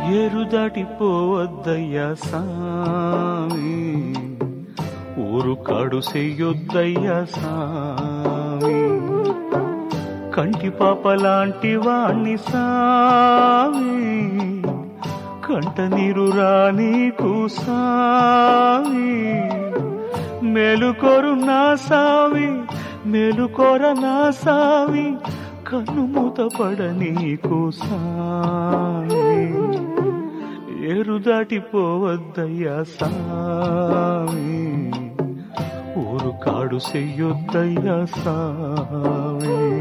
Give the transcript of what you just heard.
ఏరు దాటిపోవద్దయ్యా సామి, ఊరు కాడు చెయ్యొద్దయ్యా సామి, కంటి పాపలాంటి వాణ్ణి సామి, కంట నీరు రానీకు సామి, మేలుకోరు నా సామి, మేలుకోర నా సామి, కన్ను మూతపడ నీకు సామి, ఏరు దాటిపోవద్దయ్యా సామి, ఊరు కాడు చెయ్యొద్దయ్యా సామి.